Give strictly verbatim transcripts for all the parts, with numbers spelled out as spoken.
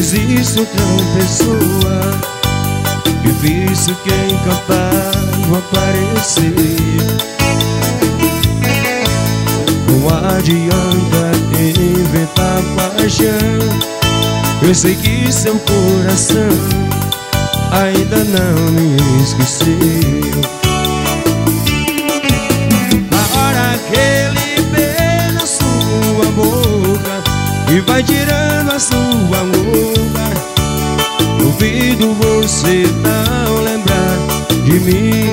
existe outra pessoa. Difícil quem cantar não aparecer. Não adianta inventar paixão. Eu sei que seu coração ainda não me esqueceu. Na hora que ele beija sua boca e vai tirando a sua roupa, duvido você não lembrar de mim.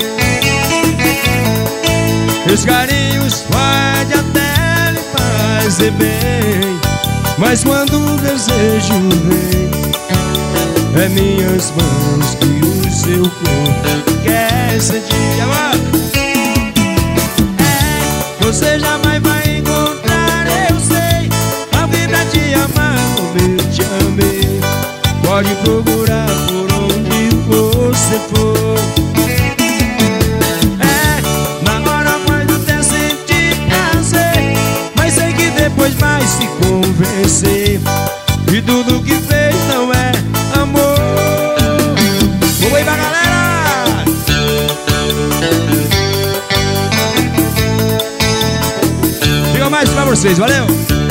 Meus carinhos pode até lhe fazer bem, mas quando o desejo vem, é minhas mãos que o seu corpo quer sentir. Agora é, você jamais vai encontrar, eu sei, alguém pra te amar como eu te amei. Pode procurar por onde você for. É, na hora pode até sentir prazer, mas sei que depois vai se convencer e tudo que fez não é amor. Vamos aí pra galera! Fica mais pra vocês, valeu!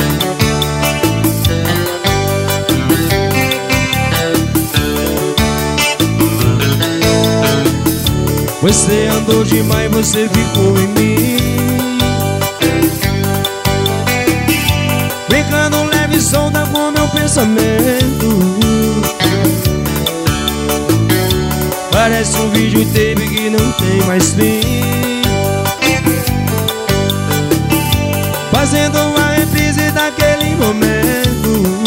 Você andou demais, você ficou em mim, brincando leve, solta com meu pensamento. Parece um videotape que não tem mais fim, fazendo uma reprise daquele momento.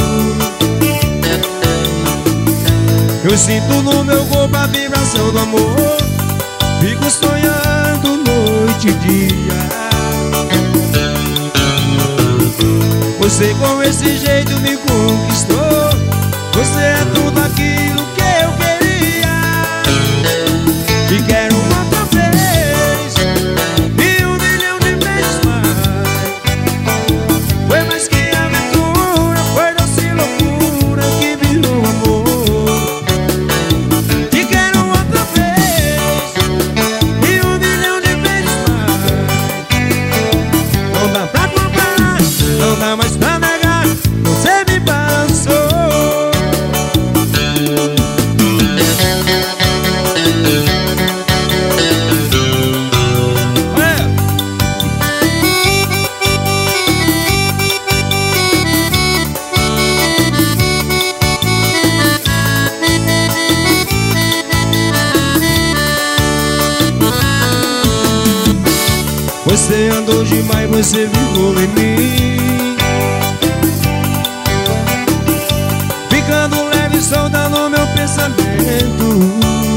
Eu sinto no meu corpo a vibração do amor, fico sonhando noite e dia. Você com esse jeito me conquistou. Você é tudo aquilo que eu queria. Te quero outra vez e um milhão de vezes mais. Foi mais que aventura, foi doce loucura que virou amor. Te quero outra vez e um milhão de vezes mais. Não dá pra comparar, não dá mais pra negar, você me balançou. Você andou demais, você ficou em mim, ficando leve, solta no meu pensamento.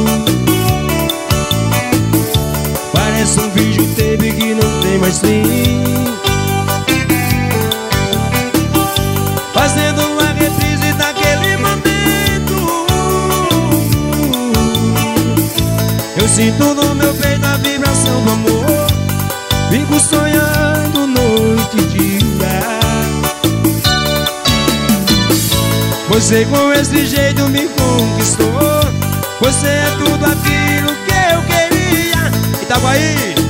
Parece um videotape que não tem mais fim, fazendo uma reprise daquele momento. Eu sinto no meu peito a vibração do amor, fico sonhando noite e dia. Você com esse jeito me conquistou. Você é tudo aquilo que eu queria. Itaguaí!